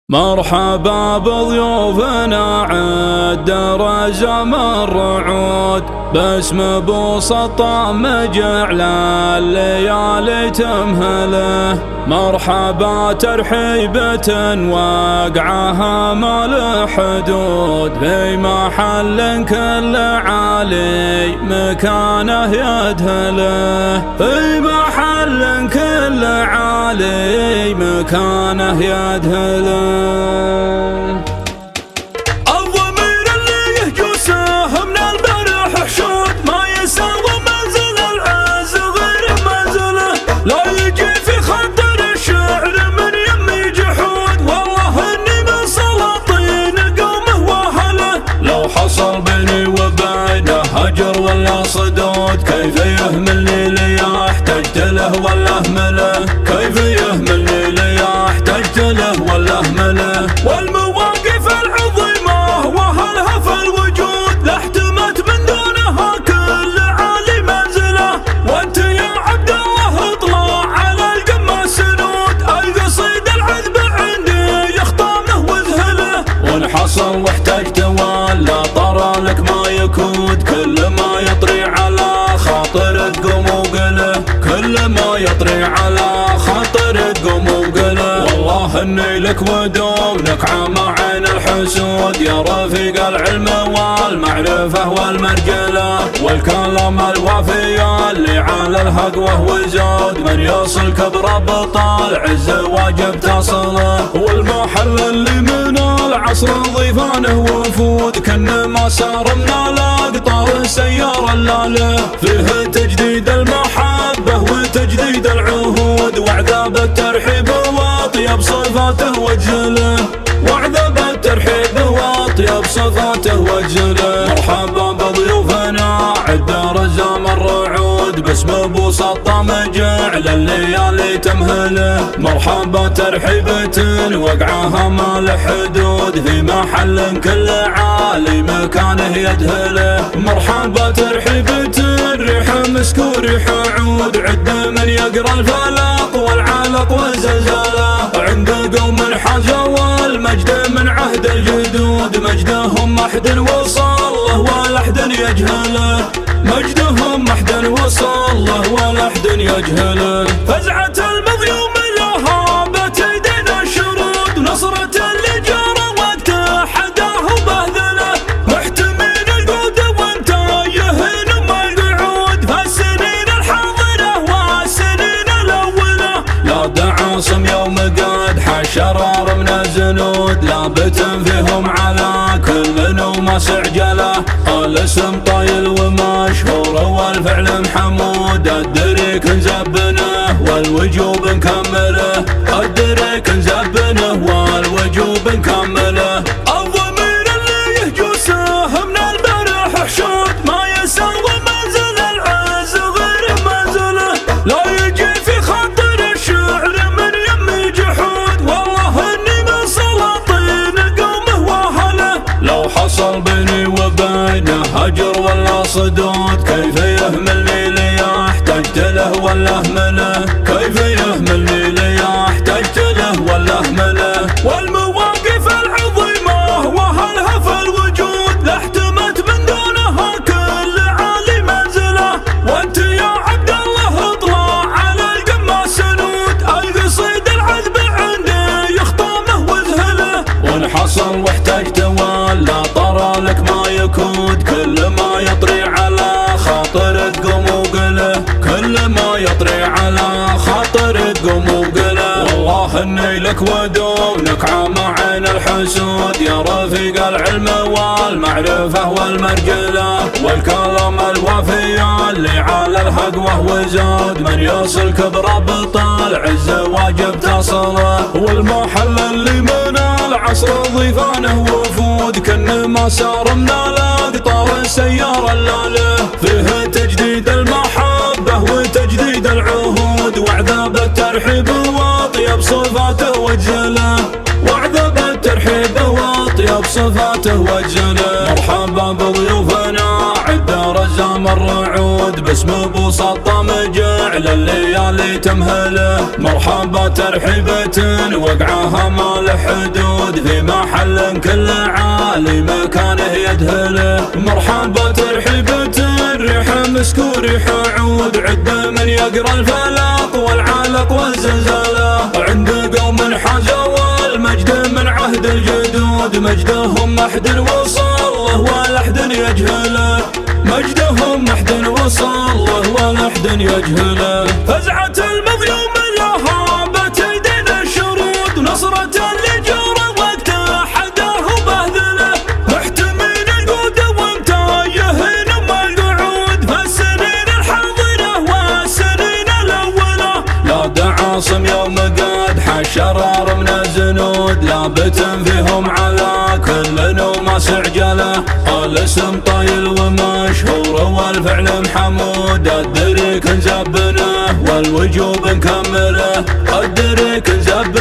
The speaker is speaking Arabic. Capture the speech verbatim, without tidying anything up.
مرحبا بضيوفنا عد رزا من رعود باسم بوسطة مجعل الليالي تمهله. مرحبا ترحيبة وقعها ما له حدود في محل كل عالي مكانه يدهله. في محل كل عالي مكانه يدهله. الضمير اللي يهجوسه من البرح حشود ما يساوي منزل العز غير منزله. لا يجي في خطر الشعر من يمي جحود والله اني من سلاطين قومه واهله. لو حصل بيني وبينه هجر ولا صدود كيف يهملني لي احتجت له ولا اهمله. كيف يهملني لي احتجت له ولا اهمله. والمواقف العظيمة واهلها في الوجود لا احتمت من دونها كل عالي منزله. وانت يا عبد الله اطلع على القمة سنود القصيد العذب عندي يخطامه وذهله. وان حصل واحتجت ولا طرى لك ما يكود كل ما يطري على خاطرك قوم وقله. كل ما يطري على خاطرك قوم وقله. والله اني لك ودونك عام عين الحسود يا رفيق العلم والمعرفة والمرجلة والكلام الوافي اللي على الحق وهو زود. من يصلك بربط العز واجب تصله. والمحل اللي من العصر ضيفانه وفود كأنما سار من الاقطار السيارة اللاله. فيه تجديد المحبة وتجديد العهود وعذاب الترحيب واطيب صفاته وجله. وعذاب الترحيب واطيب صفاته وجله. مرحبا بضيوفنا عد رزا من رعود باسم بوسطة مجعل الليالي تمهله. مرحبا ترحيبة وقعها ما له حدود في محل كل عالي مكانه يدهله. مرحبا ترحيبة ريح مسك وريح عود عد من يقرا الفلق والعلق والزلزله. عند قوم الحاجة والمجد من عهد الجدود مجدهم ما حد وصل له ولا حد يجهله. مجدهم ما حد وصل له ولا حد يجهله. فزعة المظلوم لها بتيدين الشرود ونصرة اللي جرى وقت حداه وبهذله. محتمين القود وانت يهين ما القعود فالسنين الحاضرة والسنين الاولى. لا دعاصم يوم قد حشرار من الزنود لابت فيهم على كل نوم سعجله. الاسم طايل ومشهور والفعل محمود الدريك نزبنه والوجوب نكمله. الدريك نزبنه والوجوب نكمله. الضمير اللي يهجوسه من البرح حشود ما يساوي منزل العز غير منزله. لا يجي في خطر الشعر من يمي جحود والله اني من سلاطين قومه واهله. لو حصل بيني وبينه هجر ولا صدود كيف يهملني لي احتجت له ولا اهمله. كيف يهملني لي احتجت له ولا اهمله. والمواقف العظيمة واهلها في الوجود لا احتمت من دونها كل عالي منزله. وانت يا عبد الله اطلع على القمة سنود القصيد العذب عندي يخطامه وذهله. وان حصل واحتجت ولا طرى لك ما يكود كل ما يطري على خاطرك قوم وقله. كل ما يطري على خاطرك قوم وقله. والله اني لك ودونك عام عين الحسود يا رفيق العلم والمعرفة والمرجلة والكلام الوافي اللي على الحق وهو زود. من يصلك بربط العز واجب تصله. والمحل اللي من العصر ضيفانه وفود كأنما سار من الاقطار السيارة اللاله. فيه تجديد المحبة وتجديد العهود وعذاب الترحيب واطيب صفاته وجله. وعذاب الترحيب واطيب صفاته وجله. مرحبا بضيوفنا عد رزا من رعود باسم بوسطة مجعل الليالي اللي تمهله. مرحبا ترحيبة وقعها ما له حدود، في محل كل عالي مكانه يدهله. مرحبا ترحيبة ريحة مسك وريحة عود، عد من يقرا الفلاق والعلق والزلزلة. عند قوم حازوا المجد من عهد الجدود، مجدهم محد وصل له ولا أحد يجهله. مجدهم محد وصل له ولا أحد يجهله. فزعة المظلوم لها بتيدين الشرود، نصرة اللجور وقت حداه وبهذله. محتمين القود ومتايهين ما القعود، فالسنين الحاضرة والسنين الأولى. لا دعاصم يوم قد حشرار من الزنود، لابت فيهم على كل نوماس عجله. الاسم طايل ومشهور والفعل محمود، الدريك نزبنه والوجوب نكمله. الدريك نزبنه